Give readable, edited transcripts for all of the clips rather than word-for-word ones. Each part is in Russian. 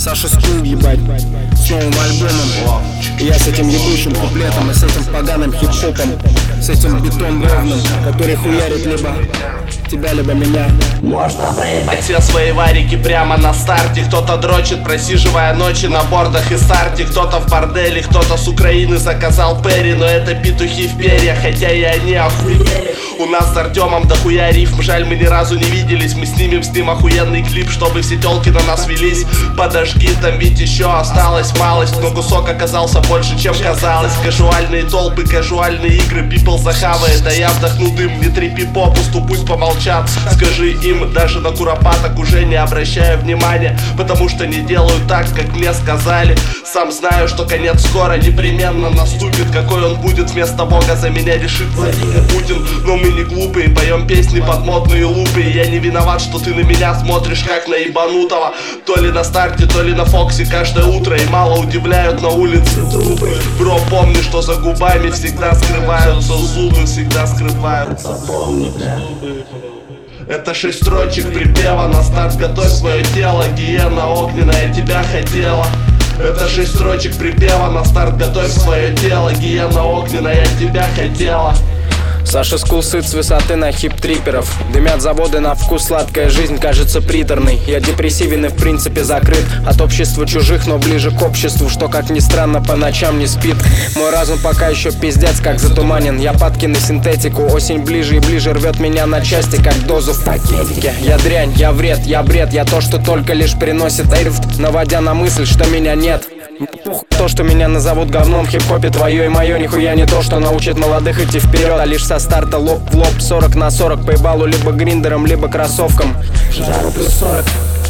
Саша Скул, ебать, с новым альбомом. И я с этим ебучим куплетом и с этим поганым хип-хопом, с этим битом ровным, который хуярит либо тебя, либо меня. Можно проебать все свои варики прямо на старте. Кто-то дрочит, просиживая ночи на бордах и старте. Кто-то в борделе, кто-то с Украины заказал Перри. Но это петухи в перьях, хотя и они охуели. У нас с Артемом дохуя рифм, жаль, мы ни разу не виделись. Мы снимем с ним охуенный клип, чтобы все телки на нас велись. Подожги, там ведь еще осталась малость, но кусок оказался больше, чем казалось. Кажуальные толпы, кажуальные игры, people захавает. А я вдохну дым, не трепи попусту, пусть помолчат. Скажи им, даже на куропаток уже не обращаю внимания, потому что не делают так, как мне сказали. Сам знаю, что конец скоро непременно наступит. Какой он будет, вместо Бога за меня решит Владимир Путин. Но мы не глупые, поем песни под модные лупы. И я не виноват, что ты на меня смотришь как на ебанутого. То ли на старте, то ли на Фоксе каждое утро. И мало удивляют на улице трупы. Бро, помни, что за губами всегда скрываются зубы, всегда скрываются. Помни, бля. Это 6 строчек припева, на старт готовь свое тело. Гиена огненная тебя хотела. Это 6 строчек припева, на старт готовь свое тело. Гиена огненная тебя хотела. Саша Скул сыт с высоты на хип-триперов. Дымят заводы на вкус, сладкая жизнь кажется приторной. Я депрессивен и в принципе закрыт от общества чужих, но ближе к обществу, что, как ни странно, по ночам не спит. Мой разум пока еще пиздец как затуманен. Я падки на синтетику, осень ближе и ближе рвет меня на части, как дозу в пакетике. Я дрянь, я вред, я бред, я то, что только лишь приносит эйрфт, наводя на мысль, что меня нет. То, что меня назовут говном в хип-хопе, твое и мое нихуя не то, что научит молодых идти вперед, а лишь со старта лоб в лоб, 40 на 40 по ебалу, либо гриндером, либо кроссовкам. Жару плюс 40.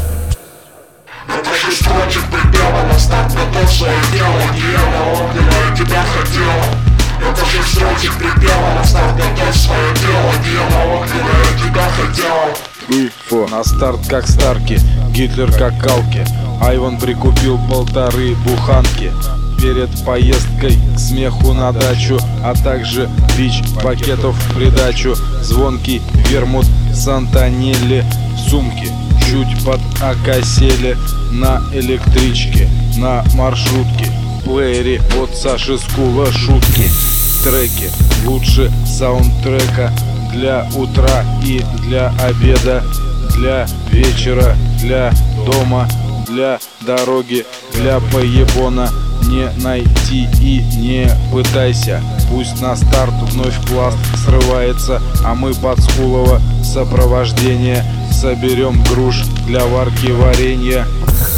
Это 6 строчек припева, на старт готовь свое дело. Гиена огненная тебя хотела. Это 6 строчек припева, на старт готовь свое дело. Гиена огненная тебя хотела. На старт как Старки, Гитлер как Калки. Айван прикупил 1,5 буханки перед поездкой к смеху на дачу, а также бич пакетов в придачу. Звонкий вермут Сантанелли в сумке, чуть под окосели на электричке, на маршрутке. В плеере от Саши Скула шутки, треки лучше саундтрека для утра и для обеда, для вечера, для дома, для дороги, для поебона. Не найти и не пытайся. Пусть на старт вновь пласт срывается, а мы под Скулова сопровождение соберем груш для варки варенья.